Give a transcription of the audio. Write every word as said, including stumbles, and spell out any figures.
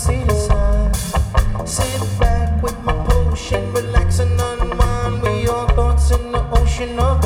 see the sun. Sit back with my potion, relax and unwind with your thoughts in the ocean of